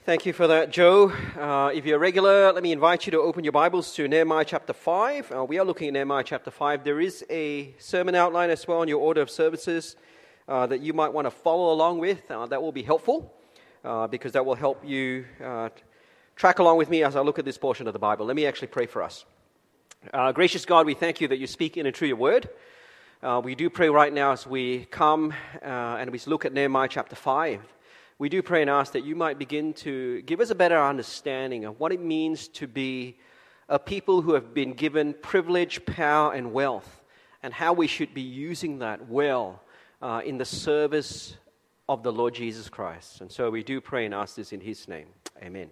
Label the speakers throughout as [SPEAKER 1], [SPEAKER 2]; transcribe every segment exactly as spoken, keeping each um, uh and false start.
[SPEAKER 1] Thank you for that, Joe. Uh, if you're a regular, let me invite you to open your Bibles to Nehemiah chapter five. Uh, we are looking at Nehemiah chapter five. There is a sermon outline as well in your order of services uh, that you might want to follow along with. Uh, that will be helpful uh, because that will help you uh, track along with me as I look at this portion of the Bible. Let me actually pray for us. Uh, gracious God, we thank you that you speak in and through your word. Uh, we do pray right now as we come uh, and we look at Nehemiah chapter five. We do pray and ask that you might begin to give us a better understanding of what it means to be a people who have been given privilege, power, and wealth, and how we should be using that well uh, in the service of the Lord Jesus Christ. And so we do pray and ask this in His name. Amen.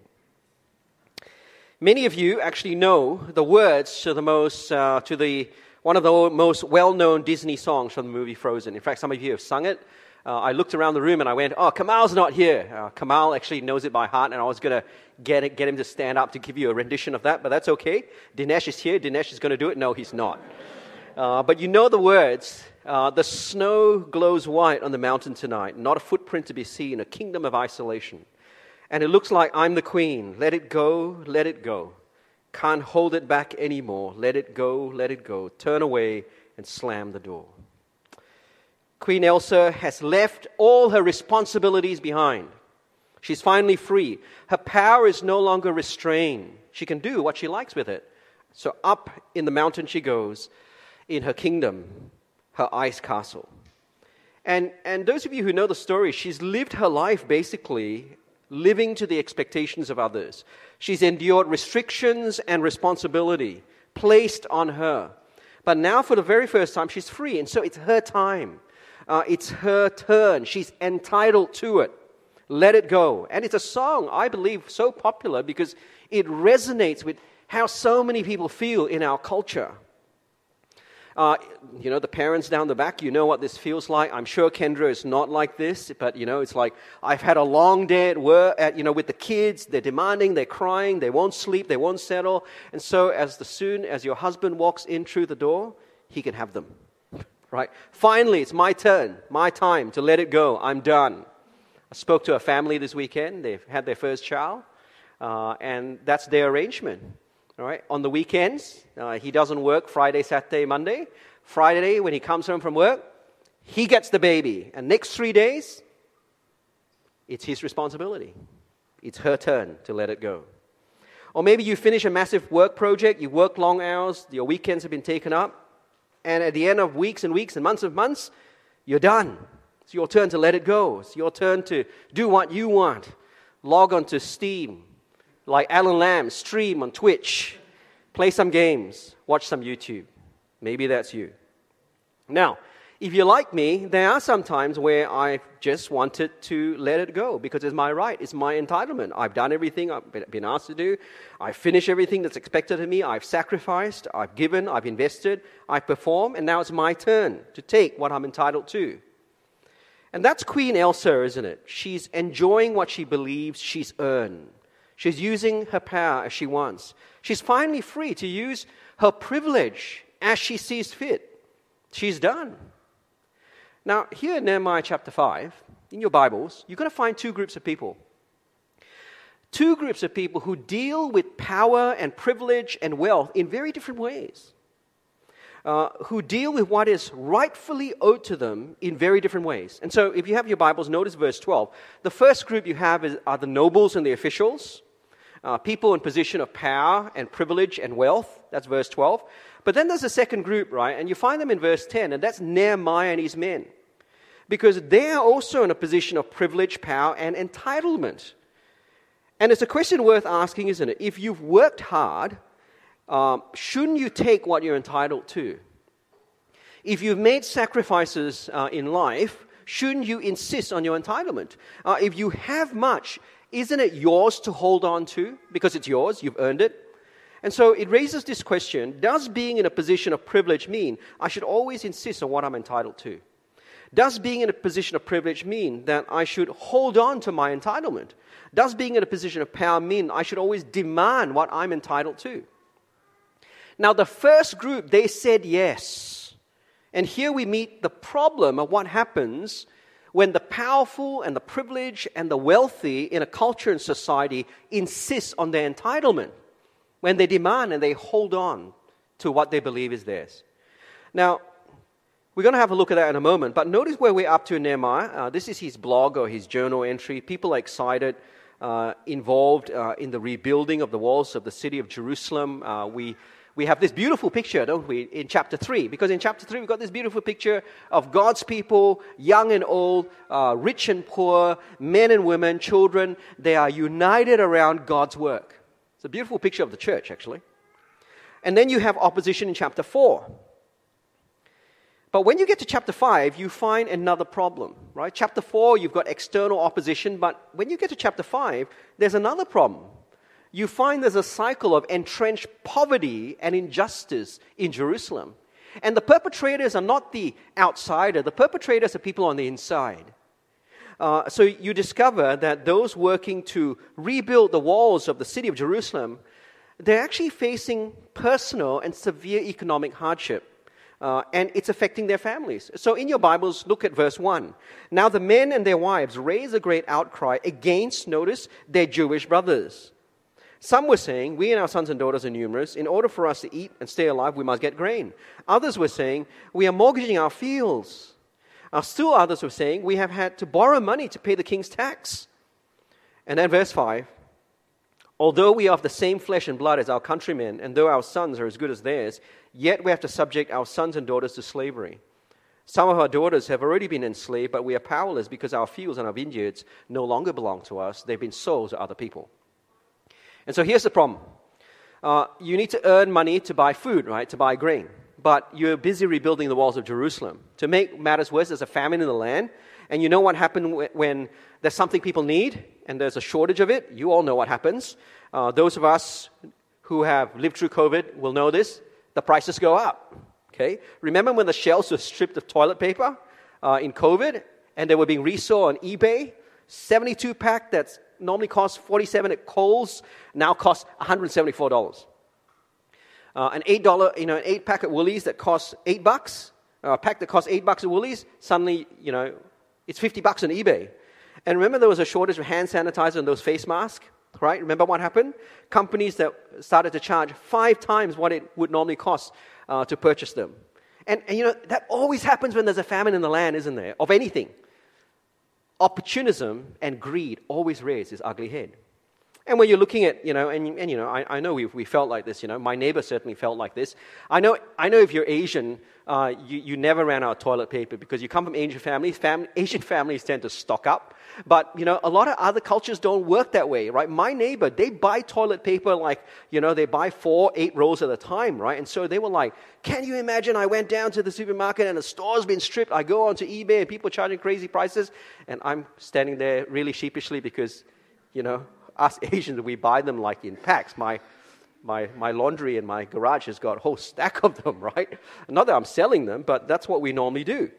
[SPEAKER 1] Many of you actually know the words to the most uh, to the one of the most well-known Disney songs from the movie Frozen. In fact, some of you have sung it. Uh, I looked around the room and I went, oh, Kamal's not here. Uh, Kamal actually knows it by heart, and I was going to get it, get him to stand up to give you a rendition of that, but that's okay. Dinesh is here. Dinesh is going to do it. No, he's not. Uh, but you know the words. Uh, the snow glows white on the mountain tonight, not a footprint to be seen, a kingdom of isolation. And it looks like I'm the queen. Let it go, let it go. Can't hold it back anymore. Let it go, let it go. Turn away and slam the door. Queen Elsa has left all her responsibilities behind. She's finally free. Her power is no longer restrained. She can do what she likes with it. So up in the mountain she goes, in her kingdom, her ice castle. And, and those of you who know the story, she's lived her life basically living to the expectations of others. She's endured restrictions and responsibility placed on her. But now for the very first time, she's free. And so it's her time. Uh, it's her turn. She's entitled to it. Let it go. And it's a song, I believe, so popular because it resonates with how so many people feel in our culture. Uh, you know, the parents down the back, you know what this feels like. I'm sure Kendra is not like this, but, you know, it's like, I've had a long day at work, at, you know, with the kids. They're demanding, they're crying, they won't sleep, they won't settle. And so as the soon as your husband walks in through the door, he can have them. Right? Finally, it's my turn, my time to let it go. I'm done. I spoke to a family this weekend. They've had their first child, uh, and that's their arrangement. All right? On the weekends, uh, he doesn't work Friday, Saturday, Monday. Friday, when he comes home from work, he gets the baby. And next three days, it's his responsibility. It's her turn to let it go. Or maybe you finish a massive work project. You work long hours. Your weekends have been taken up. And at the end of weeks and weeks and months and months, you're done. It's your turn to let it go. It's your turn to do what you want. Log on to Steam, like Alan Lamb, stream on Twitch, play some games, watch some YouTube. Maybe that's you. Now, if you're like me, there are some times where I just wanted to let it go because it's my right, it's my entitlement. I've done everything I've been asked to do. I've finished everything that's expected of me. I've sacrificed, I've given, I've invested, I've performed, and now it's my turn to take what I'm entitled to. And that's Queen Elsa, isn't it? She's enjoying what she believes she's earned. She's using her power as she wants. She's finally free to use her privilege as she sees fit. She's done. Now, here in Nehemiah chapter five, in your Bibles, you're going to find two groups of people. Two groups of people who deal with power and privilege and wealth in very different ways. Uh, who deal with what is rightfully owed to them in very different ways. And so, if you have your Bibles, notice verse twelve. The first group you have is, are the nobles and the officials, uh, people in position of power and privilege and wealth. That's verse twelve. But then there's a second group, right? And you find them in verse ten, and that's Nehemiah and his men. Because they are also in a position of privilege, power, and entitlement. And it's a question worth asking, isn't it? If you've worked hard, um, shouldn't you take what you're entitled to? If you've made sacrifices uh, in life, shouldn't you insist on your entitlement? Uh, if you have much, isn't it yours to hold on to? Because it's yours, you've earned it. And so it raises this question, does being in a position of privilege mean I should always insist on what I'm entitled to? Does being in a position of privilege mean that I should hold on to my entitlement? Does being in a position of power mean I should always demand what I'm entitled to? Now, the first group, they said yes. And here we meet the problem of what happens when the powerful and the privileged and the wealthy in a culture and society insist on their entitlement, when they demand and they hold on to what they believe is theirs. Now, we're going to have a look at that in a moment, but notice where we're up to in Nehemiah. Uh, this is his blog or his journal entry. People are excited, uh, involved uh, in the rebuilding of the walls of the city of Jerusalem. Uh, we We have this beautiful picture, don't we, in chapter three? Because in chapter three, we've got this beautiful picture of God's people, young and old, uh, rich and poor, men and women, children. They are united around God's work. It's a beautiful picture of the church, actually. And then you have opposition in chapter four. But when you get to chapter five, you find another problem, right? Chapter four, you've got external opposition, but when you get to chapter five, there's another problem. You find there's a cycle of entrenched poverty and injustice in Jerusalem. And the perpetrators are not the outsider. The perpetrators are people on the inside. Uh, so you discover that those working to rebuild the walls of the city of Jerusalem, they're actually facing personal and severe economic hardship. Uh, and it's affecting their families. So in your Bibles, look at verse one. Now the men and their wives raise a great outcry against, notice, their Jewish brothers. Some were saying, we and our sons and daughters are numerous. In order for us to eat and stay alive, we must get grain. Others were saying, we are mortgaging our fields. Uh, still others were saying, we have had to borrow money to pay the king's tax. And then verse five, although we are of the same flesh and blood as our countrymen, and though our sons are as good as theirs, yet we have to subject our sons and daughters to slavery. Some of our daughters have already been enslaved, but we are powerless because our fields and our vineyards no longer belong to us. They've been sold to other people. And so here's the problem. Uh, you need to earn money to buy food, right, to buy grain. But you're busy rebuilding the walls of Jerusalem. To make matters worse, there's a famine in the land. And you know what happened when there's something people need and there's a shortage of it? You all know what happens. Uh, those of us who have lived through COVID will know this. The prices go up. Okay? Remember when the shelves were stripped of toilet paper uh, in COVID and they were being resold on eBay? seventy-two pack that's normally costs forty-seven dollars at Kohl's, now costs one hundred seventy-four dollars. Uh, an eight dollar, you know, an eight pack at Woolies that costs eight bucks, uh, a pack that costs eight bucks at Woolies, suddenly, you know, it's fifty bucks on eBay. And remember there was a shortage of hand sanitizer and those face masks, right? Remember what happened? Companies that started to charge five times what it would normally cost uh, to purchase them. And, and, you know, that always happens when there's a famine in the land, isn't there? Of anything. Opportunism and greed always raise its ugly head. And when you're looking at, you know, and, and you know, I, I know we we felt like this, you know, my neighbor certainly felt like this. I know I know if you're Asian, uh, you, you never ran out of toilet paper because you come from Asian families. Fam- Asian families tend to stock up. But, you know, a lot of other cultures don't work that way, right? My neighbor, they buy toilet paper like, you know, they buy four, eight rolls at a time, right? And so they were like, can you imagine I went down to the supermarket and the store's been stripped. I go onto eBay and people are charging crazy prices. And I'm standing there really sheepishly because, you know, us Asians, we buy them like in packs. My my my laundry in my garage has got a whole stack of them, right? Not that I'm selling them, but that's what we normally do.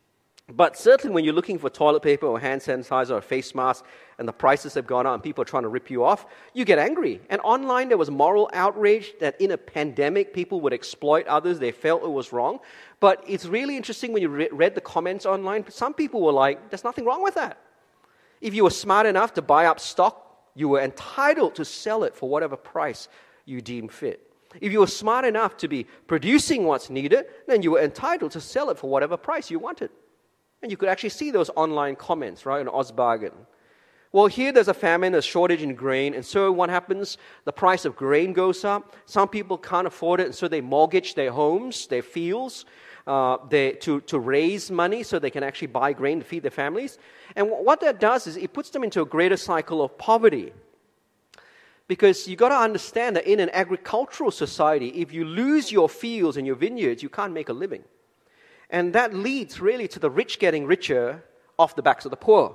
[SPEAKER 1] But certainly when you're looking for toilet paper or hand sanitizer or face mask and the prices have gone up and people are trying to rip you off, you get angry. And online there was moral outrage that in a pandemic people would exploit others. They felt it was wrong. But it's really interesting when you re- read the comments online. Some people were like, there's nothing wrong with that. If you were smart enough to buy up stock, you were entitled to sell it for whatever price you deem fit. If you were smart enough to be producing what's needed, then you were entitled to sell it for whatever price you wanted. And you could actually see those online comments, right, on Ozbargain. Well, here there's a famine, a shortage in grain, and so what happens? The price of grain goes up. Some people can't afford it, and so they mortgage their homes, their fields, uh, they, to, to raise money so they can actually buy grain to feed their families. And w- what that does is it puts them into a greater cycle of poverty. Because you've got to understand that in an agricultural society, if you lose your fields and your vineyards, you can't make a living. And that leads really to the rich getting richer off the backs of the poor.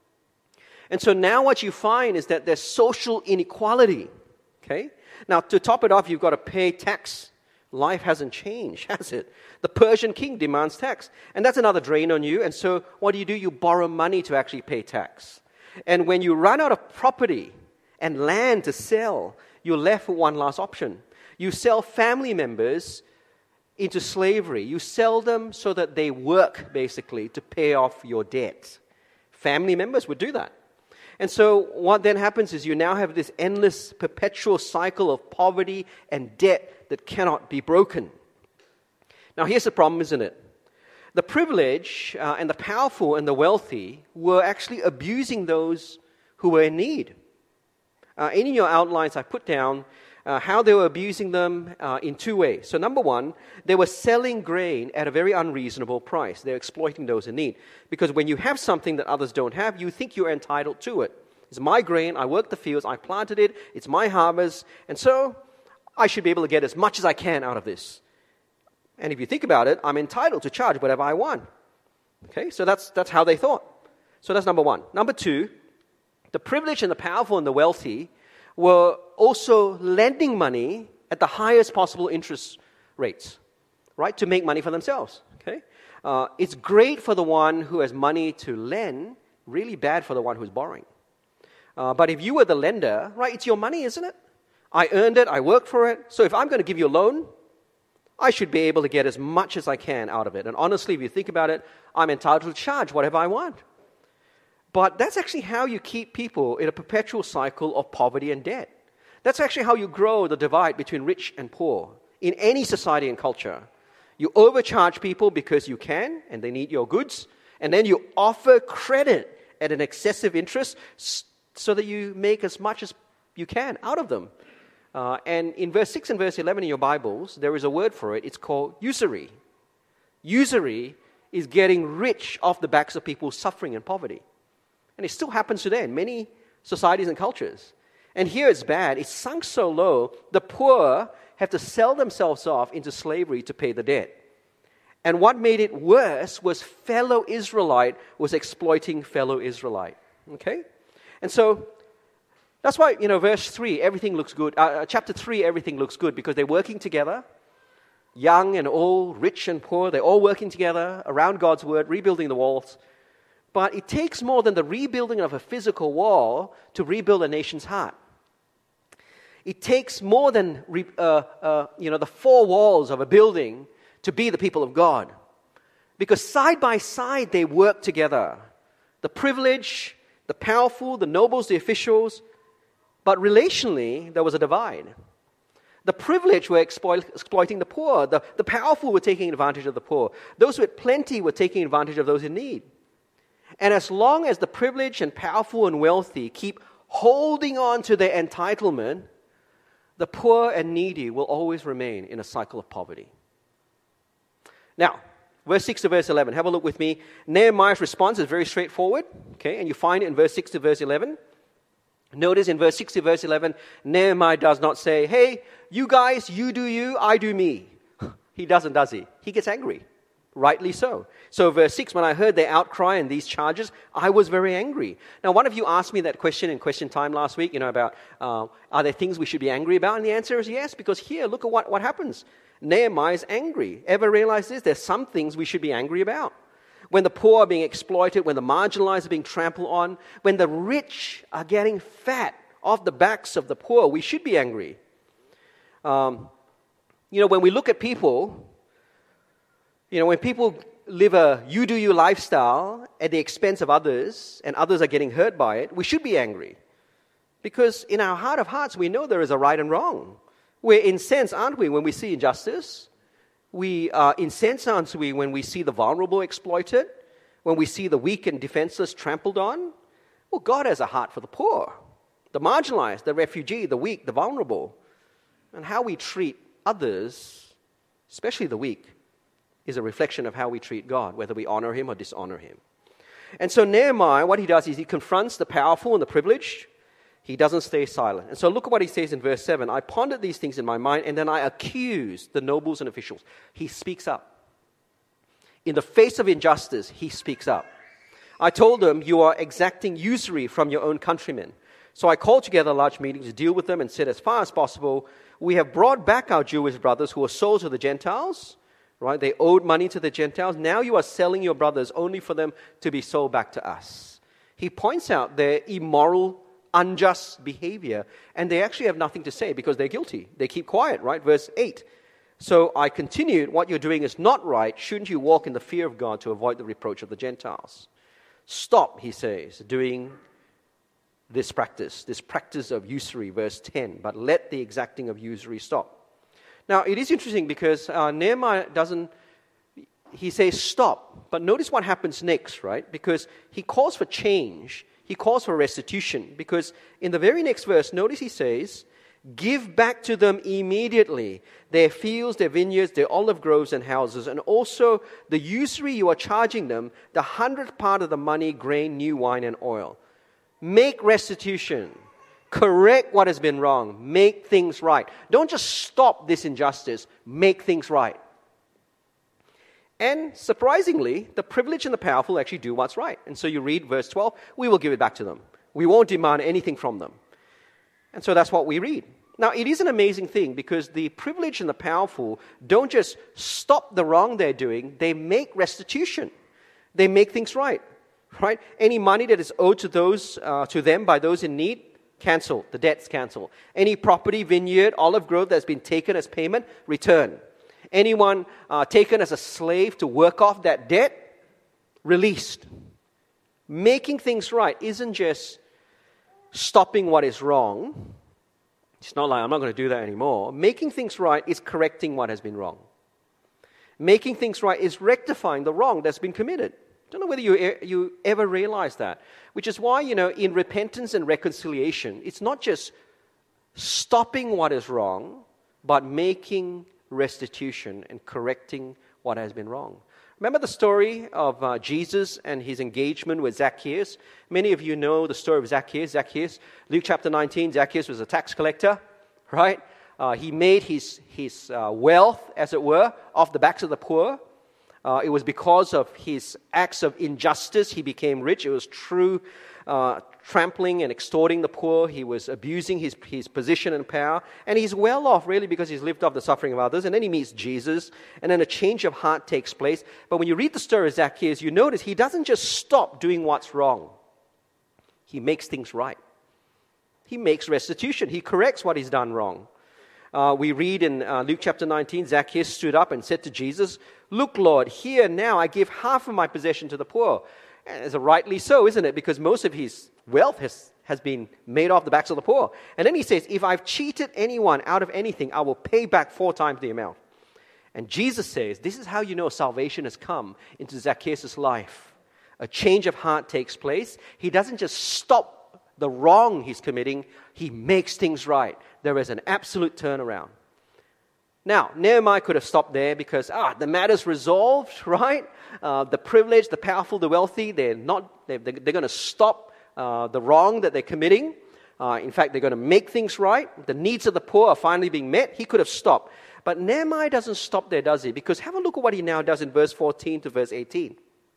[SPEAKER 1] And so now what you find is that there's social inequality. Okay? Now, to top it off, you've got to pay tax. Life hasn't changed, has it? The Persian king demands tax. And that's another drain on you. And so what do you do? You borrow money to actually pay tax. And when you run out of property and land to sell, you're left with one last option. You sell family members into slavery. You sell them so that they work, basically, to pay off your debt. Family members would do that. And so what then happens is you now have this endless, perpetual cycle of poverty and debt that cannot be broken. Now here's the problem, isn't it? The privileged uh, and the powerful and the wealthy were actually abusing those who were in need. Uh, in your outlines, I put down uh, how they were abusing them uh, in two ways. So number one, they were selling grain at a very unreasonable price. They're exploiting those in need. Because when you have something that others don't have, you think you're entitled to it. It's my grain, I worked the fields, I planted it, it's my harvest, and so I should be able to get as much as I can out of this. And if you think about it, I'm entitled to charge whatever I want. Okay, so that's that's how they thought. So that's number one. Number two, the privileged and the powerful and the wealthy were also lending money at the highest possible interest rates, right, to make money for themselves. Okay, uh, it's great for the one who has money to lend, really bad for the one who's borrowing. Uh, but if you were the lender, right, it's your money, isn't it? I earned it, I worked for it, so if I'm going to give you a loan, I should be able to get as much as I can out of it. And honestly, if you think about it, I'm entitled to charge whatever I want. But that's actually how you keep people in a perpetual cycle of poverty and debt. That's actually how you grow the divide between rich and poor in any society and culture. You overcharge people because you can, and they need your goods, and then you offer credit at an excessive interest so that you make as much as you can out of them. Uh, and in verse six and verse eleven in your Bibles, there is a word for it. It's called usury. Usury is getting rich off the backs of people suffering in poverty. And it still happens today in many societies and cultures. And here it's bad. It's sunk so low, the poor have to sell themselves off into slavery to pay the debt. And what made it worse was fellow Israelite was exploiting fellow Israelite. Okay? And so that's why, you know, verse three, everything looks good. Uh, chapter three, everything looks good because they're working together. Young and old, rich and poor, they're all working together around God's word, rebuilding the walls. But it takes more than the rebuilding of a physical wall to rebuild a nation's heart. It takes more than re, uh, uh, you know, the four walls of a building to be the people of God. Because side by side, they work together. The privileged, the powerful, the nobles, the officials. But relationally, there was a divide. The privileged were exploit, exploiting the poor. The, the powerful were taking advantage of the poor. Those who had plenty were taking advantage of those in need. And as long as the privileged and powerful and wealthy keep holding on to their entitlement, the poor and needy will always remain in a cycle of poverty. Now, verse six to verse eleven, have a look with me. Nehemiah's response is very straightforward, okay, and you find it in verse six to verse eleven. Notice in verse six to verse eleven, Nehemiah does not say, hey, you guys, you do you, I do me. He doesn't, does he? He gets angry. Rightly so. So verse six, when I heard their outcry and these charges, I was very angry. Now, one of you asked me that question in question time last week, you know, about uh, are there things we should be angry about? And the answer is yes, because here, look at what, what happens. Nehemiah is angry. Ever realize this? There's some things we should be angry about. When the poor are being exploited, when the marginalized are being trampled on, when the rich are getting fat off the backs of the poor, we should be angry. Um, you know, when we look at people, you know, when people live a you-do-you lifestyle at the expense of others, and others are getting hurt by it, we should be angry. Because in our heart of hearts, we know there is a right and wrong. We're incensed, aren't we, when we see injustice? We are incensed, aren't we, when we see the vulnerable exploited? When we see the weak and defenseless trampled on? Well, God has a heart for the poor, the marginalized, the refugee, the weak, the vulnerable. And how we treat others, especially the weak, is a reflection of how we treat God, whether we honor Him or dishonor Him. And so Nehemiah, what he does is he confronts the powerful and the privileged. He doesn't stay silent. And so look at what he says in verse seven. I pondered these things in my mind, and then I accused the nobles and officials. He speaks up. In the face of injustice, he speaks up. I told them, you are exacting usury from your own countrymen. So I called together a large meeting to deal with them and said, as far as possible, we have brought back our Jewish brothers who were sold to the Gentiles. Right? They owed money to the Gentiles. Now you are selling your brothers only for them to be sold back to us. He points out their immoral, unjust behavior, and they actually have nothing to say because they're guilty. They keep quiet, right? Verse eight. So I continued, what you're doing is not right. Shouldn't you walk in the fear of God to avoid the reproach of the Gentiles? Stop, he says, doing this practice, this practice of usury, verse ten, but let the exacting of usury stop. Now, it is interesting because uh, Nehemiah doesn't, he says stop, but notice what happens next, right? Because he calls for change, he calls for restitution, because in the very next verse, notice he says, give back to them immediately their fields, their vineyards, their olive groves and houses, and also the usury you are charging them, the hundredth part of the money, grain, new wine, and oil. Make restitution. Correct what has been wrong. Make things right. Don't just stop this injustice. Make things right. And surprisingly, the privileged and the powerful actually do what's right. And so you read verse twelve, we will give it back to them. We won't demand anything from them. And so that's what we read. Now, it is an amazing thing because the privileged and the powerful don't just stop the wrong they're doing, they make restitution. They make things right. Right? Any money that is owed to those uh, to them by those in need, cancel. The debt's cancelled. Any property, vineyard, olive grove that's been taken as payment, return. Anyone uh, taken as a slave to work off that debt, released. Making things right isn't just stopping what is wrong. It's not like, I'm not going to do that anymore. Making things right is correcting what has been wrong. Making things right is rectifying the wrong that's been committed. I don't know whether you, you ever realize that. Which is why, you know, in repentance and reconciliation, it's not just stopping what is wrong, but making restitution and correcting what has been wrong. Remember the story of uh, Jesus and his engagement with Zacchaeus? Many of you know the story of Zacchaeus. Zacchaeus, Luke chapter nineteen, Zacchaeus was a tax collector, right? Uh, he made his, his uh, wealth, as it were, off the backs of the poor. Uh, it was because of his acts of injustice he became rich. It was true uh, trampling and extorting the poor. He was abusing his, his position and power. And he's well off, really, because he's lived off the suffering of others. And then he meets Jesus, and then a change of heart takes place. But when you read the story of Zacchaeus, you notice he doesn't just stop doing what's wrong. He makes things right. He makes restitution. He corrects what he's done wrong. Uh, we read in uh, Luke chapter nineteen, Zacchaeus stood up and said to Jesus, "Look, Lord, here now I give half of my possession to the poor." And it's a rightly so, isn't it? Because most of his wealth has, has been made off the backs of the poor. And then he says, if I've cheated anyone out of anything, I will pay back four times the amount. And Jesus says, this is how you know salvation has come into Zacchaeus' life. A change of heart takes place. He doesn't just stop the wrong he's committing, he makes things right. There is an absolute turnaround. Now, Nehemiah could have stopped there because, ah, the matter's resolved, right? Uh, the privileged, the powerful, the wealthy, they're not, they're, they're going to stop uh, the wrong that they're committing. Uh, in fact, they're going to make things right. The needs of the poor are finally being met. He could have stopped. But Nehemiah doesn't stop there, does he? Because have a look at what he now does in verse fourteen to verse eighteen.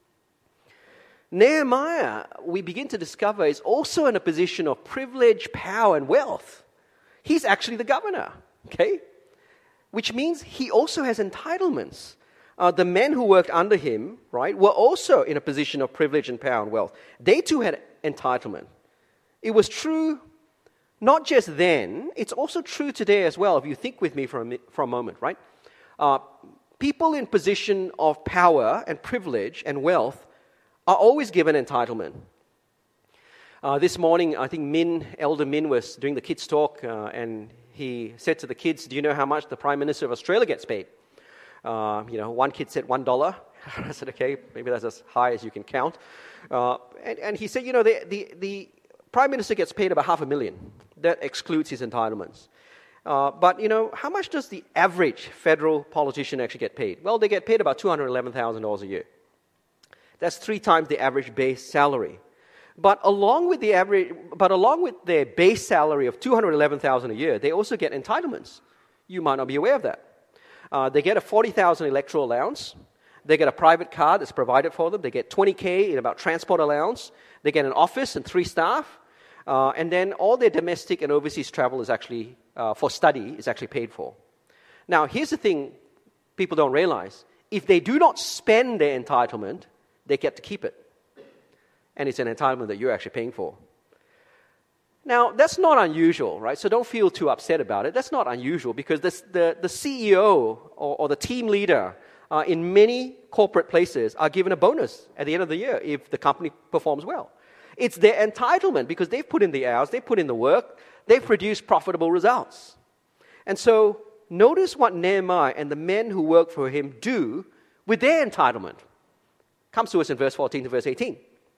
[SPEAKER 1] Nehemiah, we begin to discover, is also in a position of privilege, power, and wealth. He's actually the governor, okay? Which means he also has entitlements. Uh, the men who worked under him, right, were also in a position of privilege and power and wealth. They too had entitlement. It was true not just then, it's also true today as well, if you think with me for a, for a moment, right? Uh, people in position of power and privilege and wealth are always given entitlement. Uh, this morning, I think Min, Elder Min was doing the kids' talk, uh, and he said to the kids, do you know how much the Prime Minister of Australia gets paid? Uh, you know, one kid said one dollar. I said, okay, maybe that's as high as you can count. Uh, and, and he said, you know, the, the, the Prime Minister gets paid about half a million. That excludes his entitlements. Uh, but, you know, how much does the average federal politician actually get paid? Well, they get paid about two hundred eleven thousand dollars a year. That's three times the average base salary. But along with the average, but along with their base salary of two hundred eleven thousand dollars a year, they also get entitlements. You might not be aware of that. Uh, they get a forty thousand dollars electoral allowance. They get a private car that's provided for them. They get twenty thousand in about transport allowance. They get an office and three staff. Uh, and then all their domestic and overseas travel is actually, uh, for study, is actually paid for. Now, here's the thing people don't realize. If they do not spend their entitlement, they get to keep it. And it's an entitlement that you're actually paying for. Now, that's not unusual, right? So don't feel too upset about it. That's not unusual because this, the, the C E O or, or the team leader uh, in many corporate places are given a bonus at the end of the year if the company performs well. It's their entitlement because they've put in the hours, they've put in the work, they've produced profitable results. And so notice what Nehemiah and the men who work for him do with their entitlement. Comes to us in verse fourteen to verse eighteen.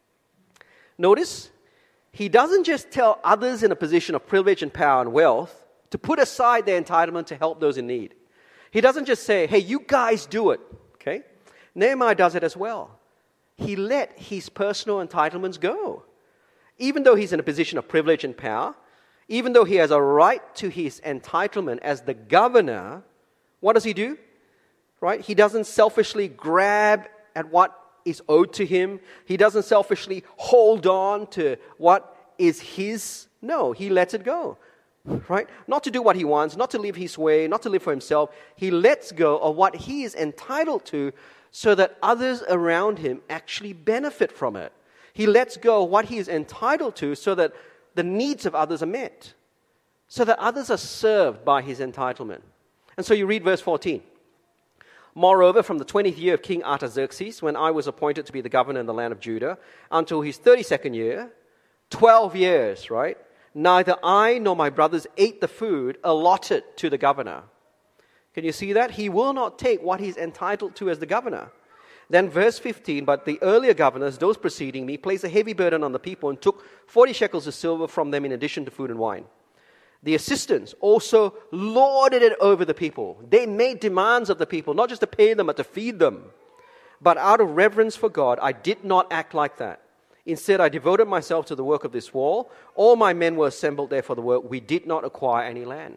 [SPEAKER 1] Notice, he doesn't just tell others in a position of privilege and power and wealth to put aside their entitlement to help those in need. He doesn't just say, hey, you guys do it, okay? Nehemiah does it as well. He let his personal entitlements go. Even though he's in a position of privilege and power, even though he has a right to his entitlement as the governor, what does he do? Right? He doesn't selfishly grab at what is owed to him. He doesn't selfishly hold on to what is his. No, he lets it go. Right? Not to do what he wants, not to live his way, not to live for himself. He lets go of what he is entitled to so that others around him actually benefit from it. He lets go of what he is entitled to so that the needs of others are met, so that others are served by his entitlement. And so you read verse fourteen. Moreover, from the twentieth year of King Artaxerxes, when I was appointed to be the governor in the land of Judah, until his thirty-second year, twelve years, right? Neither I nor my brothers ate the food allotted to the governor. Can you see that? He will not take what he's entitled to as the governor. Then verse fifteen, but the earlier governors, those preceding me, placed a heavy burden on the people and took forty shekels of silver from them in addition to food and wine. The assistants also lorded it over the people. They made demands of the people, not just to pay them, but to feed them. But out of reverence for God, I did not act like that. Instead, I devoted myself to the work of this wall. All my men were assembled there for the work. We did not acquire any land.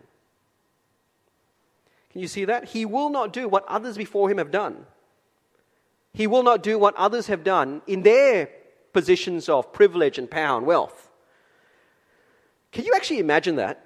[SPEAKER 1] Can you see that? He will not do what others before him have done. He will not do what others have done in their positions of privilege and power and wealth. Can you actually imagine that?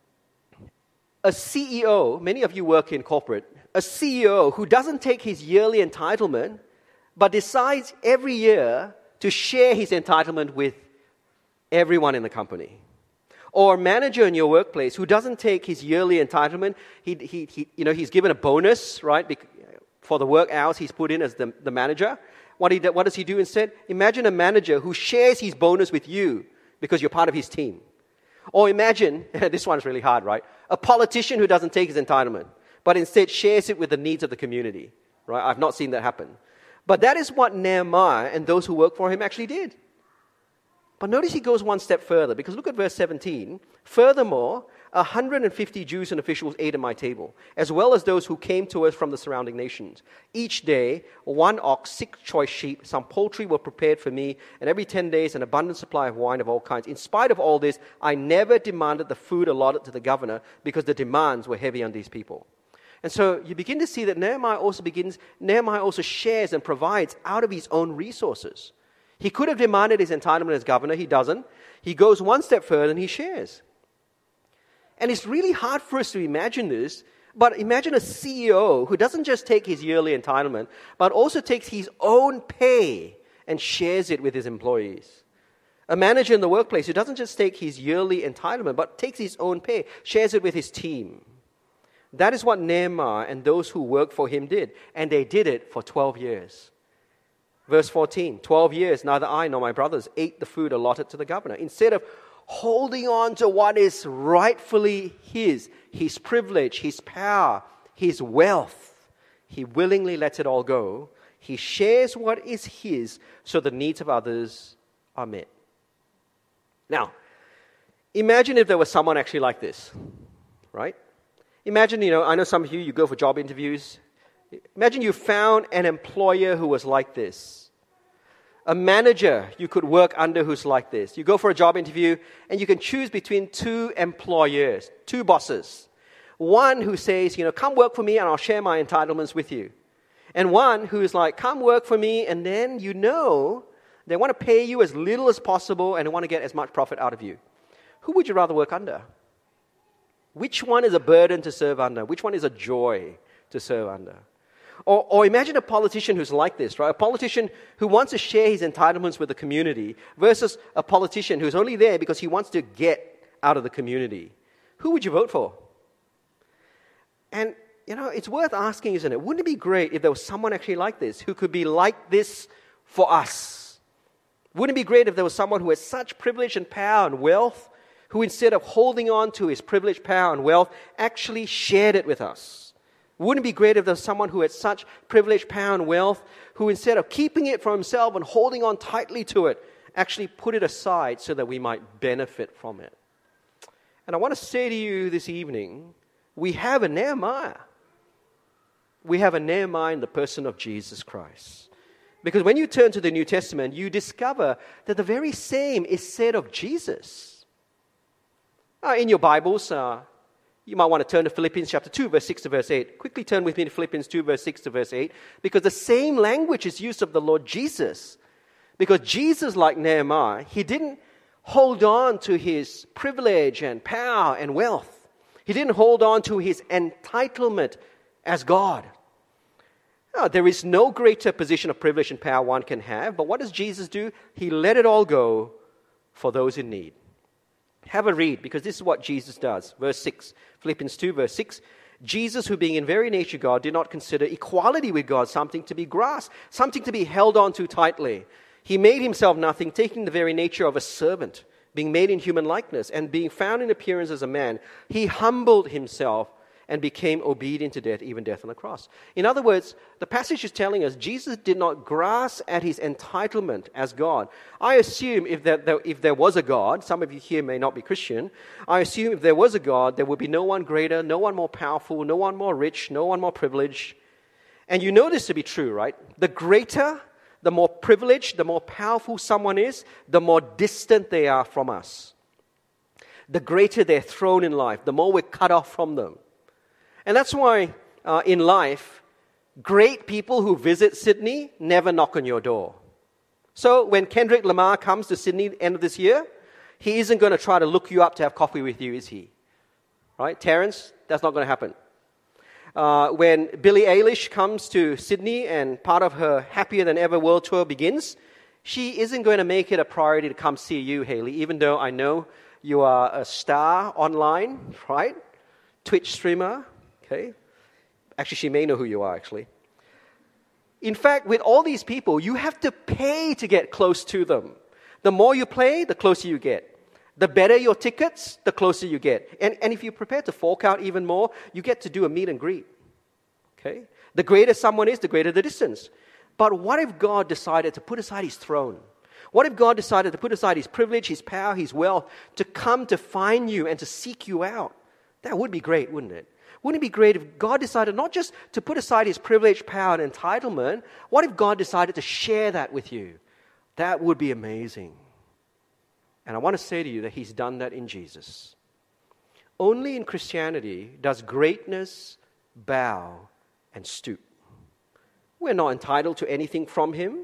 [SPEAKER 1] A C E O, many of you work in corporate, a C E O who doesn't take his yearly entitlement, but decides every year to share his entitlement with everyone in the company. Or a manager in your workplace who doesn't take his yearly entitlement, he, he, he, you know, he's given a bonus, right, for the work hours he's put in as the, the manager. What, he, what does he do instead? Imagine a manager who shares his bonus with you because you're part of his team. Or imagine, this one's really hard, right? A politician who doesn't take his entitlement, but instead shares it with the needs of the community, right? I've not seen that happen. But that is what Nehemiah and those who work for him actually did. But notice he goes one step further, because look at verse seventeen. Furthermore, one hundred fifty Jews and officials ate at my table, as well as those who came to us from the surrounding nations. Each day, one ox, six choice sheep, some poultry were prepared for me, and every ten days an abundant supply of wine of all kinds. In spite of all this, I never demanded the food allotted to the governor, because the demands were heavy on these people. And so you begin to see that Nehemiah also begins, Nehemiah also shares and provides out of his own resources. He could have demanded his entitlement as governor. He doesn't. He goes one step further and he shares. And it's really hard for us to imagine this, but imagine a C E O who doesn't just take his yearly entitlement, but also takes his own pay and shares it with his employees. A manager in the workplace who doesn't just take his yearly entitlement, but takes his own pay, shares it with his team. That is what Nehemiah and those who work for him did, and they did it for twelve years. Verse fourteen, twelve years, neither I nor my brothers ate the food allotted to the governor. Instead of holding on to what is rightfully his, his privilege, his power, his wealth, he willingly lets it all go. He shares what is his so the needs of others are met. Now, imagine if there was someone actually like this, right? Imagine, you know, I know some of you, you go for job interviews. Imagine you found an employer who was like this. A manager you could work under who's like this. You go for a job interview and you can choose between two employers, two bosses. One who says, you know, come work for me and I'll share my entitlements with you. And one who's like, come work for me, and then you know they want to pay you as little as possible and they want to get as much profit out of you. Who would you rather work under? Which one is a burden to serve under? Which one is a joy to serve under? Or, or imagine a politician who's like this, right? A politician who wants to share his entitlements with the community versus a politician who's only there because he wants to get out of the community. Who would you vote for? And, you know, it's worth asking, isn't it? Wouldn't it be great if there was someone actually like this, who could be like this for us? Wouldn't it be great if there was someone who had such privilege and power and wealth, who instead of holding on to his privilege, power, and wealth, actually shared it with us? Wouldn't it be great if there was someone who had such privilege, power, and wealth, who instead of keeping it for himself and holding on tightly to it, actually put it aside so that we might benefit from it? And I want to say to you this evening, we have a Nehemiah. We have a Nehemiah in the person of Jesus Christ. Because when you turn to the New Testament, you discover that the very same is said of Jesus. Uh, in your Bibles, uh, you might want to turn to Philippians chapter two, verse six to verse eight. Quickly turn with me to Philippians two, verse six to verse eight, because the same language is used of the Lord Jesus. Because Jesus, like Nehemiah, he didn't hold on to his privilege and power and wealth. He didn't hold on to his entitlement as God. No, there is no greater position of privilege and power one can have, but what does Jesus do? He let it all go for those in need. Have a read, because this is what Jesus does. Verse six, Philippians two, verse six. Jesus, who being in very nature God, did not consider equality with God something to be grasped, something to be held on to tightly. He made himself nothing, taking the very nature of a servant, being made in human likeness, and being found in appearance as a man, he humbled himself and became obedient to death, even death on the cross. In other words, the passage is telling us Jesus did not grasp at his entitlement as God. I assume if there, if there was a God, some of you here may not be Christian, I assume if there was a God, there would be no one greater, no one more powerful, no one more rich, no one more privileged. And you know this to be true, right? The greater, the more privileged, the more powerful someone is, the more distant they are from us. The greater their throne in life, the more we're cut off from them. And that's why uh, in life, great people who visit Sydney never knock on your door. So when Kendrick Lamar comes to Sydney at the end of this year, he isn't going to try to look you up to have coffee with you, is he? Right? Terrence, that's not going to happen. Uh, when Billie Eilish comes to Sydney and part of her Happier Than Ever World Tour begins, she isn't going to make it a priority to come see you, Haley, even though I know you are a star online, right? Twitch streamer, okay? Actually, she may know who you are, actually. In fact, with all these people, you have to pay to get close to them. The more you play, the closer you get. The better your tickets, the closer you get. And, and if you're prepared to fork out even more, you get to do a meet and greet. Okay? The greater someone is, the greater the distance. But what if God decided to put aside his throne? What if God decided to put aside his privilege, his power, his wealth, to come to find you and to seek you out? That would be great, wouldn't it? Wouldn't it be great if God decided not just to put aside his privilege, power, and entitlement? What if God decided to share that with you? That would be amazing. And I want to say to you that he's done that in Jesus. Only in Christianity does greatness bow and stoop. We're not entitled to anything from him.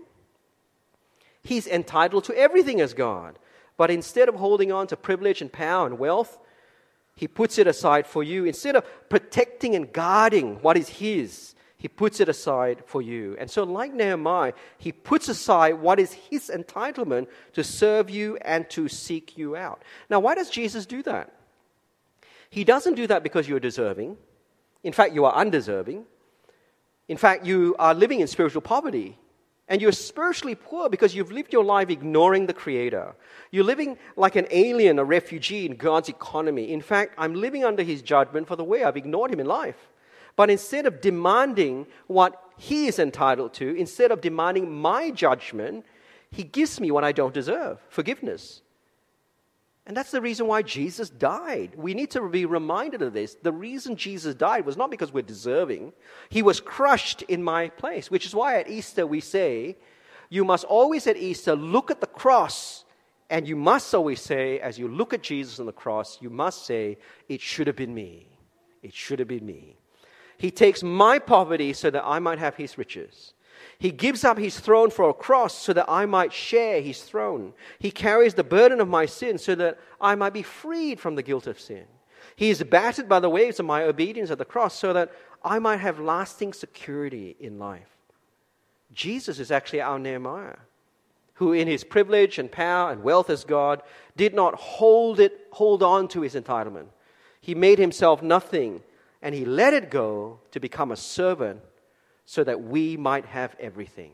[SPEAKER 1] He's entitled to everything as God. But instead of holding on to privilege and power and wealth, he puts it aside for you. Instead of protecting and guarding what is his, he puts it aside for you. And so like Nehemiah, he puts aside what is his entitlement to serve you and to seek you out. Now, why does Jesus do that? He doesn't do that because you're deserving. In fact, you are undeserving. In fact, you are living in spiritual poverty. And you're spiritually poor because you've lived your life ignoring the Creator. You're living like an alien, a refugee in God's economy. In fact, I'm living under his judgment for the way I've ignored him in life. But instead of demanding what he is entitled to, instead of demanding my judgment, he gives me what I don't deserve, forgiveness. And that's the reason why Jesus died. We need to be reminded of this. The reason Jesus died was not because we're deserving. He was crushed in my place, which is why at Easter we say, you must always at Easter look at the cross, and you must always say, as you look at Jesus on the cross, you must say, it should have been me. It should have been me. He takes my poverty so that I might have his riches. He gives up his throne for a cross so that I might share his throne. He carries the burden of my sin so that I might be freed from the guilt of sin. He is battered by the waves of my obedience at the cross so that I might have lasting security in life. Jesus is actually our Nehemiah, who in his privilege and power and wealth as God did not hold it, hold on to his entitlement. He made himself nothing, and he let it go to become a servant so that we might have everything.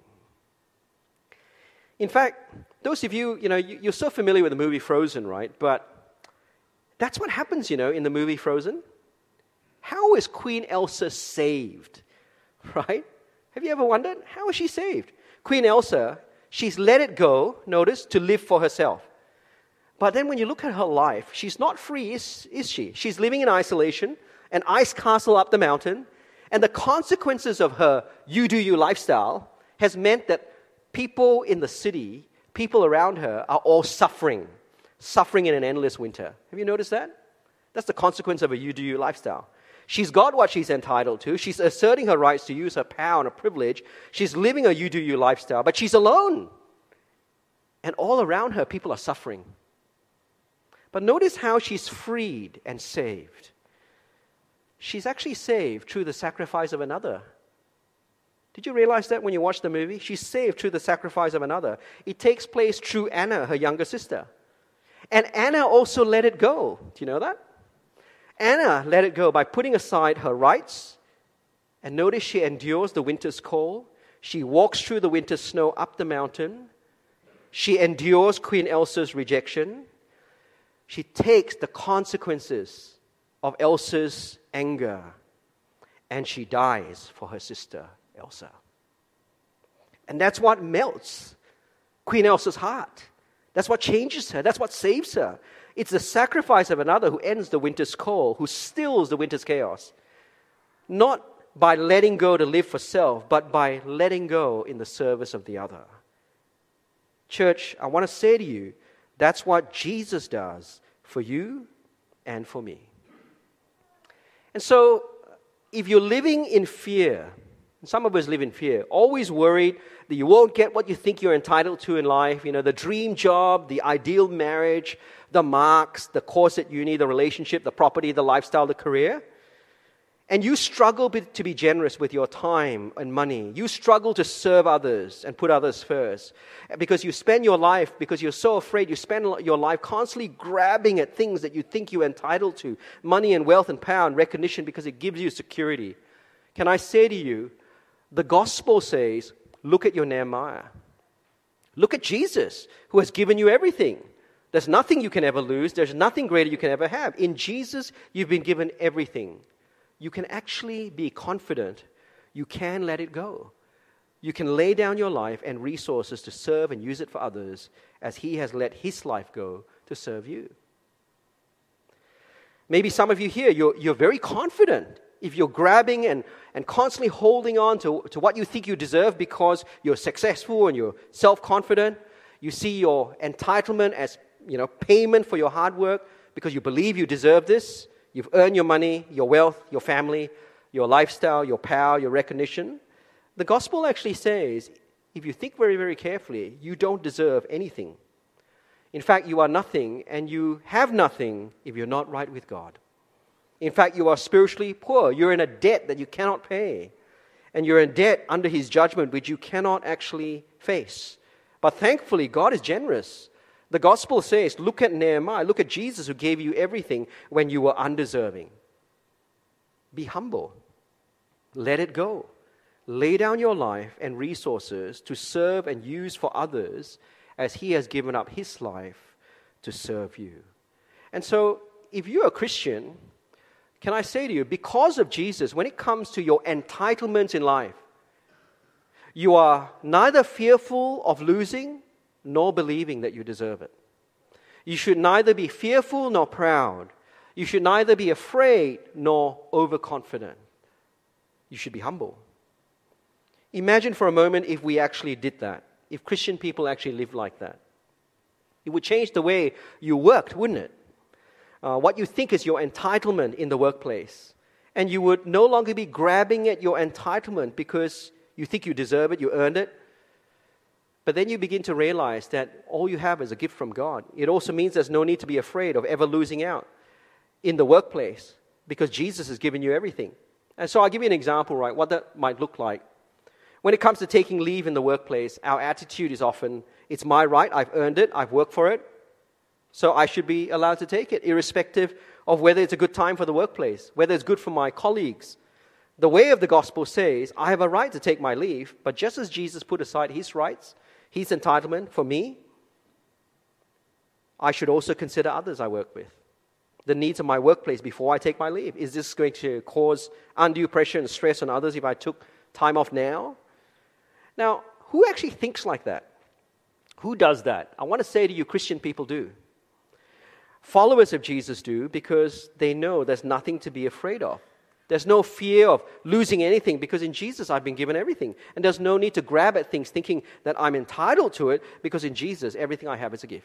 [SPEAKER 1] In fact, those of you, you know, you're so familiar with the movie Frozen, right? But that's what happens, you know, in the movie Frozen. How is Queen Elsa saved, right? Have you ever wondered? How is she saved? Queen Elsa, she's let it go, notice, to live for herself. But then when you look at her life, she's not free, is, is she? She's living in isolation, an ice castle up the mountain, and the consequences of her you-do-you lifestyle has meant that people in the city, people around her, are all suffering, suffering in an endless winter. Have you noticed that? That's the consequence of a you-do-you lifestyle. She's got what she's entitled to. She's asserting her rights to use her power and her privilege. She's living a you-do-you lifestyle, but she's alone. And all around her, people are suffering. But notice how she's freed and saved. She's actually saved through the sacrifice of another. Did you realize that when you watch the movie? She's saved through the sacrifice of another. It takes place through Anna, her younger sister. And Anna also let it go. Do you know that? Anna let it go by putting aside her rights. And notice she endures the winter's cold. She walks through the winter snow up the mountain. She endures Queen Elsa's rejection. She takes the consequences of Elsa's anger. And she dies for her sister, Elsa. And that's what melts Queen Elsa's heart. That's what changes her. That's what saves her. It's the sacrifice of another who ends the winter's cold, who stills the winter's chaos. Not by letting go to live for self, but by letting go in the service of the other. Church, I want to say to you, that's what Jesus does for you and for me. And so, if you're living in fear, some of us live in fear, always worried that you won't get what you think you're entitled to in life, you know, the dream job, the ideal marriage, the marks, the course at uni, the relationship, the property, the lifestyle, the career. And you struggle to be generous with your time and money. You struggle to serve others and put others first. Because you spend your life, because you're so afraid, you spend your life constantly grabbing at things that you think you're entitled to. Money and wealth and power and recognition because it gives you security. Can I say to you, the gospel says, look at your Nehemiah. Look at Jesus, who has given you everything. There's nothing you can ever lose. There's nothing greater you can ever have. In Jesus, you've been given everything. You can actually be confident you can let it go. You can lay down your life and resources to serve and use it for others as He has let His life go to serve you. Maybe some of you here, you're, you're very confident if you're grabbing and, and constantly holding on to, to what you think you deserve because you're successful and you're self-confident. You see your entitlement as, you know, payment for your hard work because you believe you deserve this. You've earned your money, your wealth, your family, your lifestyle, your power, your recognition. The gospel actually says, if you think very, very carefully, you don't deserve anything. In fact, you are nothing, and you have nothing if you're not right with God. In fact, you are spiritually poor. You're in a debt that you cannot pay. And you're in debt under His judgment, which you cannot actually face. But thankfully, God is generous. The gospel says, look at Nehemiah, look at Jesus who gave you everything when you were undeserving. Be humble. Let it go. Lay down your life and resources to serve and use for others as He has given up His life to serve you. And so, if you're a Christian, can I say to you, because of Jesus, when it comes to your entitlements in life, you are neither fearful of losing nor believing that you deserve it. You should neither be fearful nor proud. You should neither be afraid nor overconfident. You should be humble. Imagine for a moment if we actually did that, if Christian people actually lived like that. It would change the way you worked, wouldn't it? Uh, what you think is your entitlement in the workplace. And you would no longer be grabbing at your entitlement because you think you deserve it, you earned it. But then you begin to realize that all you have is a gift from God. It also means there's no need to be afraid of ever losing out. in the workplace because Jesus has given you everything. And so I'll give you an example, right, what that might look like. When it comes to taking leave in the workplace, our attitude is often, it's my right, I've earned it, I've worked for it, so I should be allowed to take it, irrespective of whether it's a good time for the workplace, whether it's good for my colleagues. The way of the gospel says, I have a right to take my leave, but just as Jesus put aside his rights, his entitlement for me, I should also consider others I work with, the needs of my workplace before I take my leave. Is this going to cause undue pressure and stress on others if I took time off now? Now, who actually thinks like that? Who does that? I want to say to you, Christian people do. Followers of Jesus do because they know there's nothing to be afraid of. There's no fear of losing anything because in Jesus I've been given everything. And there's no need to grab at things thinking that I'm entitled to it because in Jesus everything I have is a gift.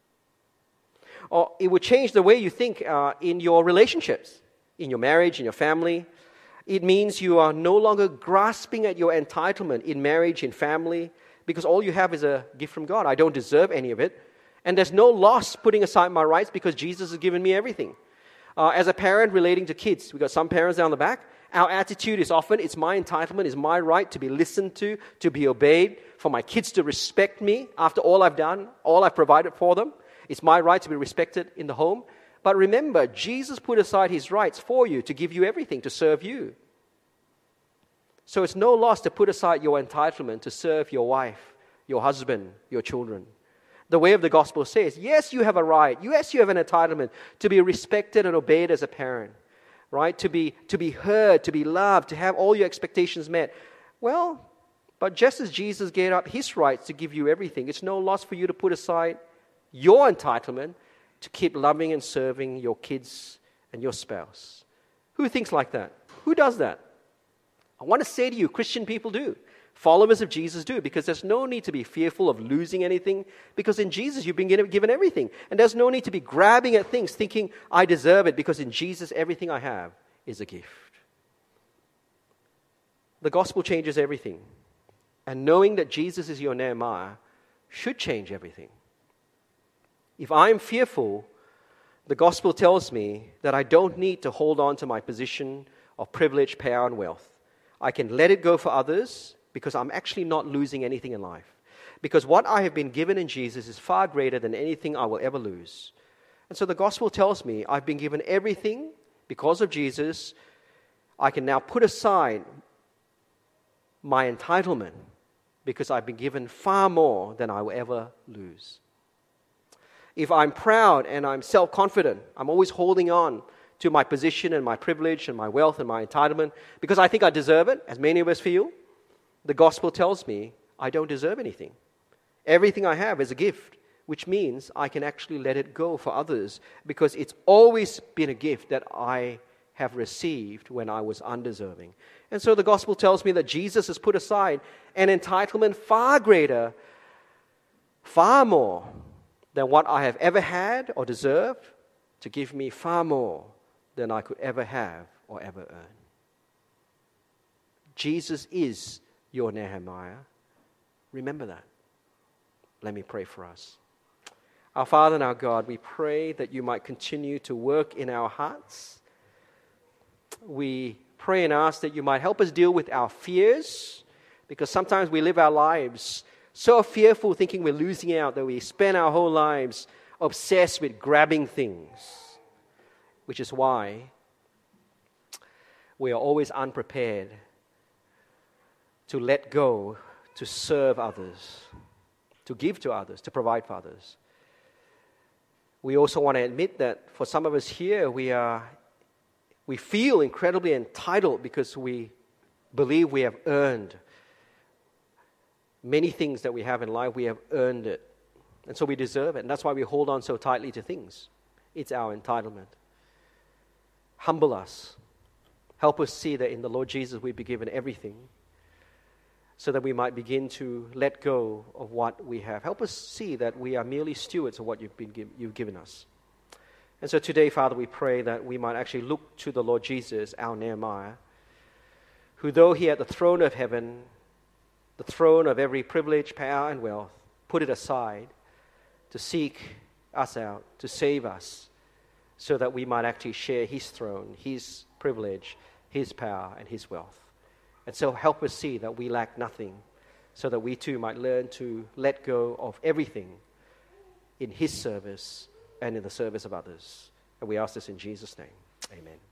[SPEAKER 1] Or it would change the way you think uh, in your relationships, in your marriage, in your family. It means you are no longer grasping at your entitlement in marriage, in family, because all you have is a gift from God. I don't deserve any of it. And there's no loss putting aside my rights because Jesus has given me everything. Uh, as a parent relating to kids, we've got some parents down the back. Our attitude is often, it's my entitlement, it's my right to be listened to, to be obeyed, for my kids to respect me after all I've done, all I've provided for them. It's my right to be respected in the home. But remember, Jesus put aside his rights for you to give you everything, to serve you. So it's no loss to put aside your entitlement to serve your wife, your husband, your children. The way of the gospel says, yes, you have a right. Yes, you have an entitlement to be respected and obeyed as a parent, right? To be, to be heard, to be loved, to have all your expectations met. Well, but just as Jesus gave up his rights to give you everything, it's no loss for you to put aside your entitlement to keep loving and serving your kids and your spouse. Who thinks like that? Who does that? I want to say to you, Christian people do. Followers of Jesus do, because there's no need to be fearful of losing anything, because in Jesus you've been given everything. And there's no need to be grabbing at things thinking, I deserve it, because in Jesus everything I have is a gift. The gospel changes everything. And knowing that Jesus is your Nehemiah should change everything. If I'm fearful, the gospel tells me that I don't need to hold on to my position of privilege, power, and wealth. I can let it go for others because I'm actually not losing anything in life. Because what I have been given in Jesus is far greater than anything I will ever lose. And so the gospel tells me I've been given everything because of Jesus. I can now put aside my entitlement because I've been given far more than I will ever lose. If I'm proud and I'm self-confident, I'm always holding on to my position and my privilege and my wealth and my entitlement because I think I deserve it, as many of us feel, the gospel tells me I don't deserve anything. Everything I have is a gift, which means I can actually let it go for others because it's always been a gift that I have received when I was undeserving. And so the gospel tells me that Jesus has put aside an entitlement far greater, far more than what I have ever had or deserved, to give me far more than I could ever have or ever earn. Jesus is your Nehemiah. Remember that. Let me pray for us. Our Father and our God, we pray that you might continue to work in our hearts. We pray and ask that you might help us deal with our fears, because sometimes we live our lives so fearful, thinking we're losing out, that we spend our whole lives obsessed with grabbing things, which is why we are always unprepared to let go, to serve others, to give to others, to provide for others. We also want to admit that for some of us here, we are we feel incredibly entitled because we believe we have earned many things that we have in life. We have earned it, and so we deserve it, and that's why we hold on so tightly to things. It's our entitlement. Humble us. Help us see that in the Lord Jesus we've been given everything, so that we might begin to let go of what we have. Help us see that we are merely stewards of what you've been give, you've given us. And so today, Father, we pray that we might actually look to the Lord Jesus, our Nehemiah, who though he had the throne of heaven, the throne of every privilege, power, and wealth, put it aside to seek us out, to save us, so that we might actually share his throne, his privilege, his power, and his wealth. And so help us see that we lack nothing, so that we too might learn to let go of everything in his service and in the service of others. And we ask this in Jesus' name. Amen.